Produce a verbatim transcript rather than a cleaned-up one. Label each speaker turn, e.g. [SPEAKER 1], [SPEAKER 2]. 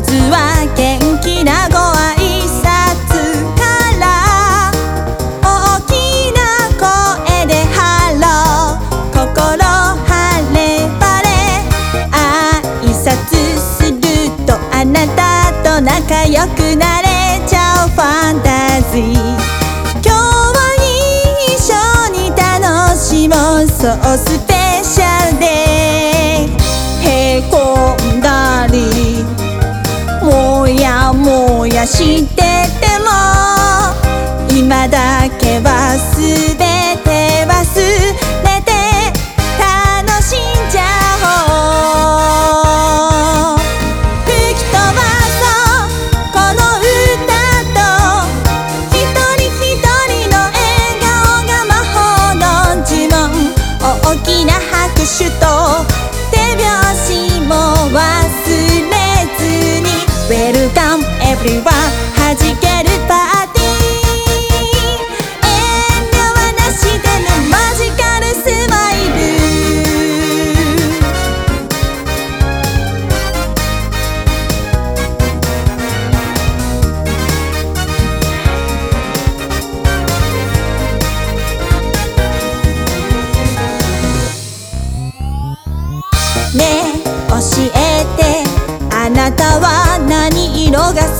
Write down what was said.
[SPEAKER 1] ずは元気なご挨拶から大きな声でハロー心晴れ晴れ挨拶するとあなたと仲良くなれちゃうファンタジー今日は一緒に楽しもうそうスペシャルでへこんだりもやもやしてても今だけはすべて忘れて楽しんじゃおう吹き飛ばそうこの歌と一人一人の笑顔が魔法の呪文大きな拍手と手拍子も忘れずに Welcome everyone 弾けるパーティー遠慮はなしでねマジカルスマイルねえ教えてあなたは何色が好